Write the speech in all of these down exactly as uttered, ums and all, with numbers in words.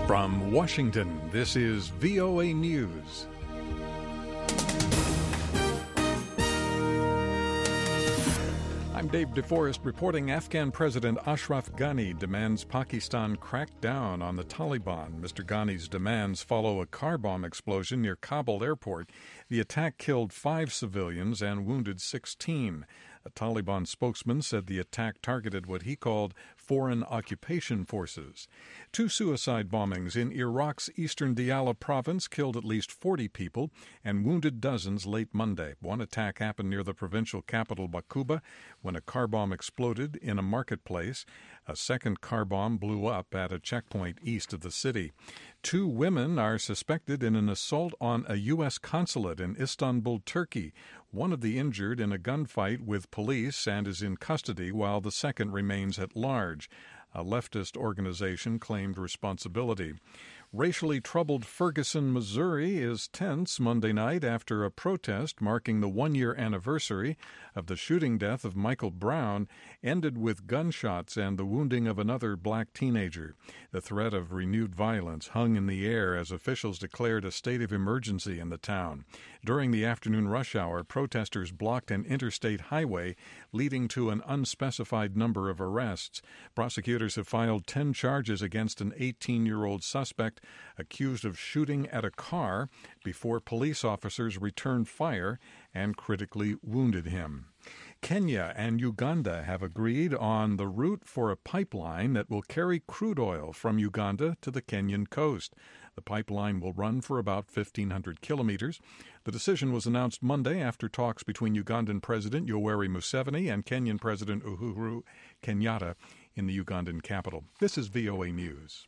From Washington, this is V O A News. I'm Dave DeForest reporting Afghan President Ashraf Ghani demands Pakistan crack down on the Taliban. Mister Ghani's demands follow a car bomb explosion near Kabul airport. The attack killed five civilians and wounded sixteen. A Taliban spokesman said the attack targeted what he called foreign occupation forces. Two suicide bombings in Iraq's eastern Diyala province killed at least forty people and wounded dozens late Monday. One attack happened near the provincial capital Bakuba when a car bomb exploded in a marketplace. A second car bomb blew up at a checkpoint east of the city. Two women are suspected in an assault on a U S consulate in Istanbul, Turkey. One of the injured in a gunfight with police and is in custody, while the second remains at large. A leftist organization claimed responsibility. Racially troubled Ferguson, Missouri is tense Monday night after a protest marking the one-year anniversary of the shooting death of Michael Brown ended with gunshots and the wounding of another black teenager. The threat of renewed violence hung in the air as officials declared a state of emergency in the town. During the afternoon rush hour, protesters blocked an interstate highway, leading to an unspecified number of arrests. Prosecutors have filed ten charges against an eighteen-year-old suspect accused of shooting at a car before police officers returned fire and critically wounded him. Kenya and Uganda have agreed on the route for a pipeline that will carry crude oil from Uganda to the Kenyan coast. The pipeline will run for about fifteen hundred kilometers. The decision was announced Monday after talks between Ugandan President Yoweri Museveni and Kenyan President Uhuru Kenyatta in the Ugandan capital. This is V O A News.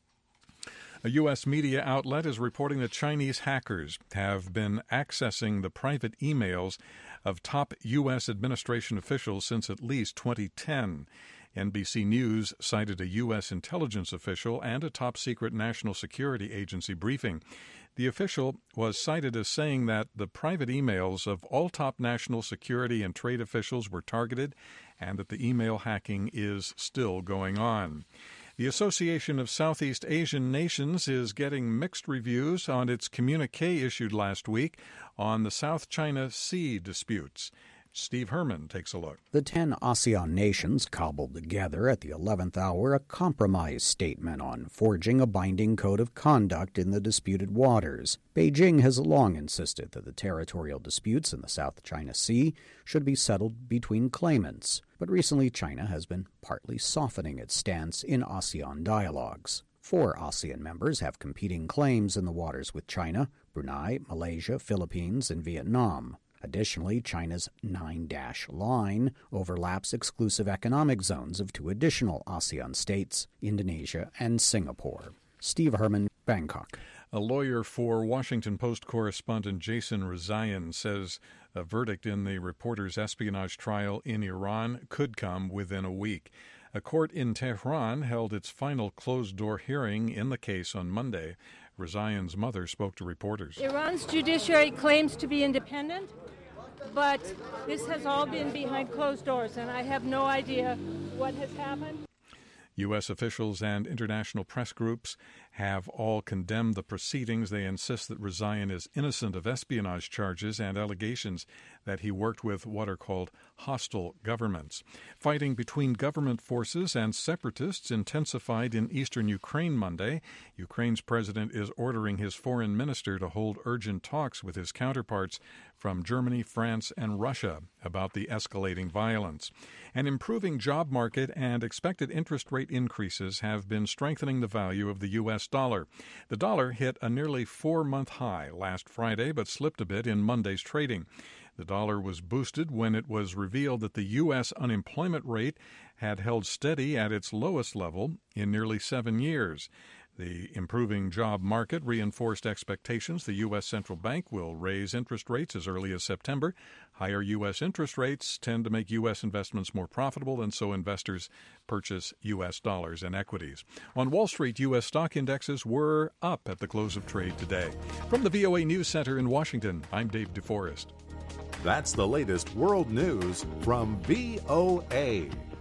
A U S media outlet is reporting that Chinese hackers have been accessing the private emails of top U S administration officials since at least twenty ten. N B C News cited a U S intelligence official and a top-secret national security agency briefing. The official was cited as saying that the private emails of all top national security and trade officials were targeted and that the email hacking is still going on. The Association of Southeast Asian Nations is getting mixed reviews on its communique issued last week on the South China Sea disputes. Steve Herman takes a look. The ten ASEAN nations cobbled together at the eleventh hour a compromise statement on forging a binding code of conduct in the disputed waters. Beijing has long insisted that the territorial disputes in the South China Sea should be settled between claimants, but recently China has been partly softening its stance in ASEAN dialogues. Four ASEAN members have competing claims in the waters with China: Brunei, Malaysia, Philippines, and Vietnam. Additionally, China's nine-dash line overlaps exclusive economic zones of two additional ASEAN states, Indonesia and Singapore. Steve Herman, Bangkok. A lawyer for Washington Post correspondent Jason Rezaian says a verdict in the reporter's espionage trial in Iran could come within a week. A court in Tehran held its final closed-door hearing in the case on Monday. Rezaian's mother spoke to reporters. Iran's judiciary claims to be independent, but this has all been behind closed doors, and I have no idea what has happened. U S officials and international press groups have all condemned the proceedings. They insist that Rezaian is innocent of espionage charges and allegations that he worked with what are called hostile governments. Fighting between government forces and separatists intensified in eastern Ukraine Monday. Ukraine's president is ordering his foreign minister to hold urgent talks with his counterparts from Germany, France, and Russia about the escalating violence. An improving job market and expected interest rate increases have been strengthening the value of the U S dollar. The dollar hit a nearly four-month high last Friday, but slipped a bit in Monday's trading. The dollar was boosted when it was revealed that the U S unemployment rate had held steady at its lowest level in nearly seven years. The improving job market reinforced expectations the U S central bank will raise interest rates as early as September. Higher U S interest rates tend to make U S investments more profitable, and so investors purchase U S dollars and equities. On Wall Street, U S stock indexes were up at the close of trade today. From the V O A News Center in Washington, I'm Dave DeForest. That's the latest world news from V O A.